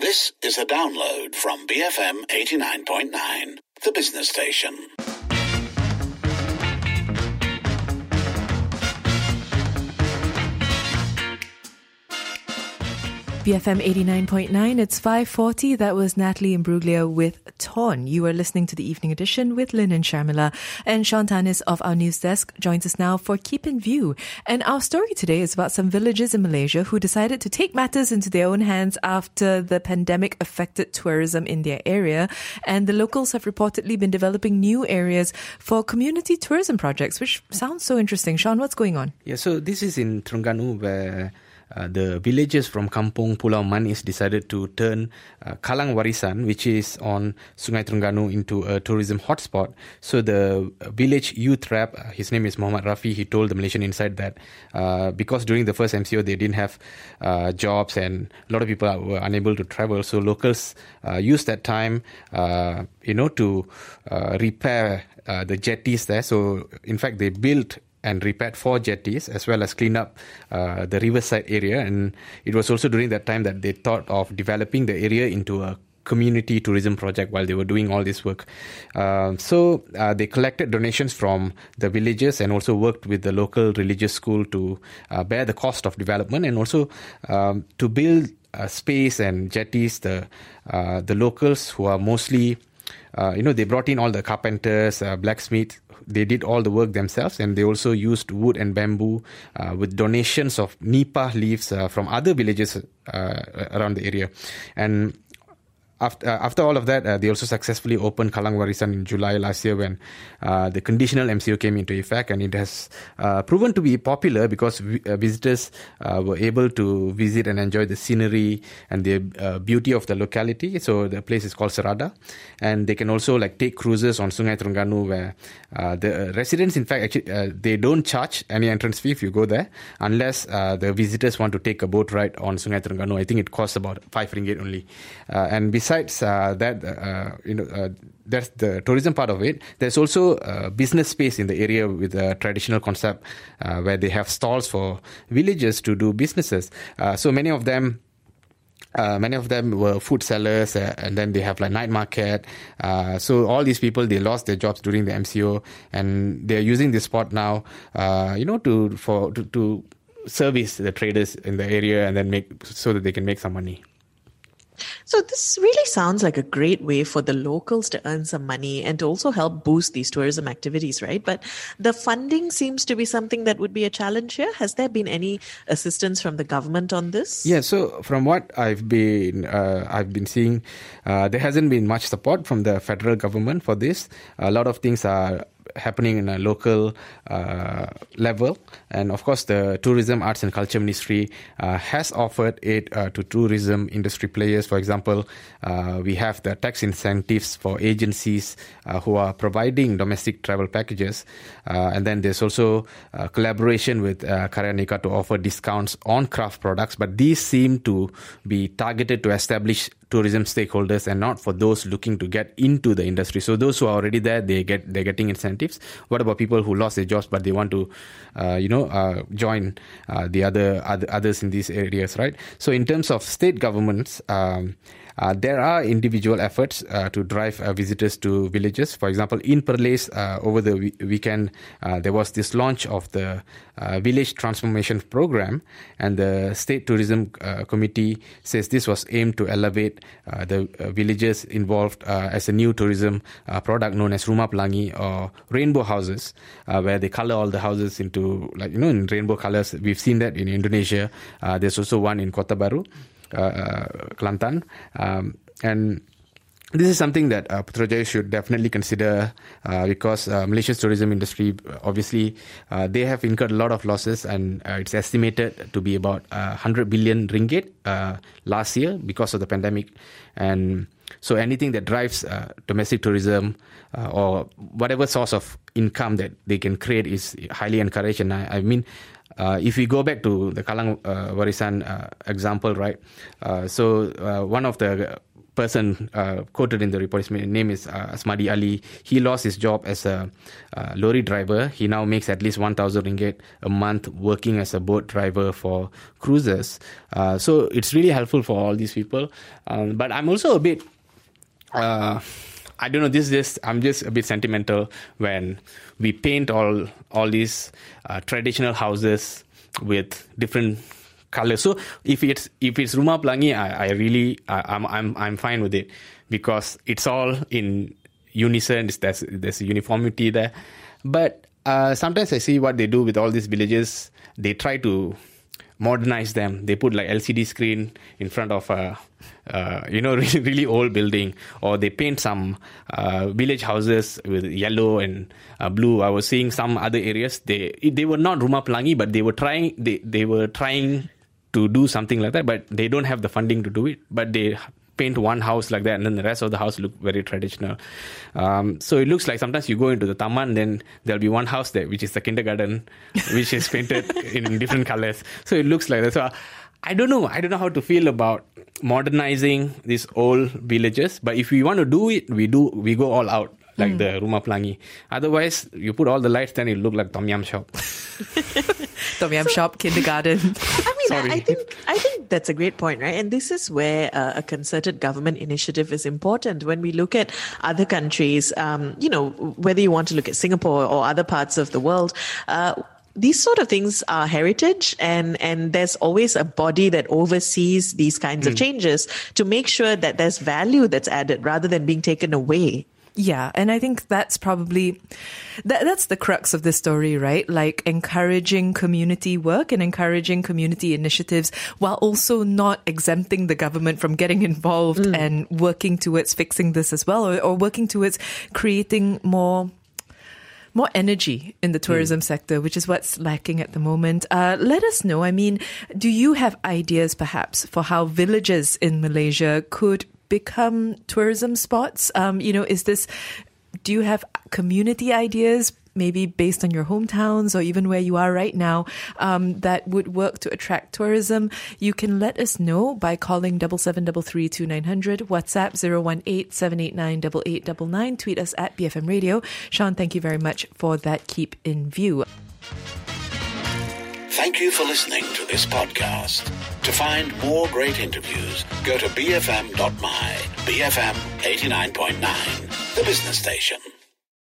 This is a download from BFM 89.9, the business station. BFM 89.9, it's 5:40. That was Natalie Imbruglia with Torn. You are listening to the Evening Edition with Lynn and Sharmila. And Sean Tanis of our news desk joins us now for Keep in View. And our story today is about some villagers in Malaysia who decided to take matters into their own hands after the pandemic affected tourism in their area. And the locals have reportedly been developing new areas for community tourism projects, which sounds so interesting. Sean, what's going on? Yeah, so this is in Terengganu where the villagers from Kampung Pulau Manis decided to turn Kalang Warisan, which is on Sungai Terengganu, into a tourism hotspot. So the village youth rep, his name is Muhammad Rafi, he told the Malaysian Insight that because during the first MCO they didn't have jobs and a lot of people were unable to travel, so locals used that time to repair the jetties there. So in fact they built and repaired 4 jetties as well as clean up the riverside area. And it was also during that time that they thought of developing the area into a community tourism project while they were doing all this work. So they collected donations from the villagers and also worked with the local religious school to bear the cost of development and also to build space and jetties. The locals who are mostly, they brought in all the carpenters, blacksmiths. They did all the work themselves, and they also used wood and bamboo with donations of nipa leaves from other villages around the area. And after all of that, they also successfully opened Kalang Warisan in July last year when the conditional MCO came into effect, and it has proven to be popular because visitors were able to visit and enjoy the scenery and the beauty of the locality. So the place is called Serada, and they can also take cruises on Sungai Terengganu where the residents, in fact, actually, they don't charge any entrance fee if you go there unless the visitors want to take a boat ride on Sungai Terengganu. I think it costs about 5 ringgit only. And besides that, that's the tourism part of it. There's also business space in the area with a traditional concept where they have stalls for villagers to do businesses. So many of them were food sellers, and then they have night market. So all these people, they lost their jobs during the MCO, and they're using this spot now, to service the traders in the area and then so that they can make some money. So this really sounds like a great way for the locals to earn some money and to also help boost these tourism activities, right? But the funding seems to be something that would be a challenge here. Has there been any assistance from the government on this? Yeah, so from what I've been seeing, there hasn't been much support from the federal government for this. A lot of things are happening in a local level, and of course the Tourism, Arts and Culture Ministry has offered aid to tourism industry players. For example, we have the tax incentives for agencies who are providing domestic travel packages, and then there's also collaboration with Karya Nikah to offer discounts on craft products, but these seem to be targeted to establish tourism stakeholders and not for those looking to get into the industry. So those who are already there, they're getting incentives. What about people who lost their jobs but they want to join the others in these areas, right? So in terms of state governments, there are individual efforts to drive visitors to villages. For example, in Perlis, over the weekend, there was this launch of the Village Transformation Program, and the State Tourism Committee says this was aimed to elevate the villages involved as a new tourism product known as Rumah Pelangi or rainbow houses, where they color all the houses into in rainbow colors. We've seen that in Indonesia. There's also one in Kota Baru, Kelantan, and this is something that Putrajaya should definitely consider because Malaysia's tourism industry, obviously, they have incurred a lot of losses, and it's estimated to be about 100 billion ringgit last year because of the pandemic. And so anything that drives domestic tourism or whatever source of income that they can create is highly encouraged. And I mean, if we go back to the Kalang Warisan example, right? So one of the person quoted in the report, his name is Asmadi Ali. He lost his job as a lorry driver. He now makes at least 1,000 ringgit a month working as a boat driver for cruises. So it's really helpful for all these people. But I'm also a bit, I don't know, I'm just a bit sentimental when we paint all these traditional houses with different colors. So if it's Rumah Pelangi, I'm fine with it, because it's all in unison. There's uniformity there. But sometimes I see what they do with all these villages. They try to modernize them. They put like LCD screen in front of a really, really old building, or they paint some village houses with yellow and blue. I was seeing some other areas. They were not Rumah Pelangi, but they were trying to do something like that, but they don't have the funding to do it. But they paint one house like that, and then the rest of the house look very traditional. So it looks like sometimes you go into the taman, then there'll be one house there, which is the kindergarten, which is painted in different colors. So it looks like that. So I don't know how to feel about modernizing these old villages. But if we want to do it, we go all out, like the Rumah Pelangi. Otherwise, you put all the lights, then it look like Tom Yum shop. Tom Yum shop, kindergarten. I think that's a great point, right? And this is where a concerted government initiative is important. When we look at other countries, whether you want to look at Singapore or other parts of the world, these sort of things are heritage, and there's always a body that oversees these kinds of changes to make sure that there's value that's added rather than being taken away. Yeah, and I think that's probably, that's the crux of this story, right? Like encouraging community work and encouraging community initiatives while also not exempting the government from getting involved and working towards fixing this as well, or working towards creating more energy in the tourism sector, which is what's lacking at the moment. Let us know. I mean, do you have ideas perhaps for how villages in Malaysia could become tourism spots? Do you have community ideas, maybe based on your hometowns or even where you are right now, that would work to attract tourism? You can let us know by calling 7733 2900, WhatsApp 018-789-8899, tweet us at BFM Radio. Sean, thank you very much for that Keep in View. Thank you for listening to this podcast. To find more great interviews, go to bfm.my, BFM 89.9, the business station.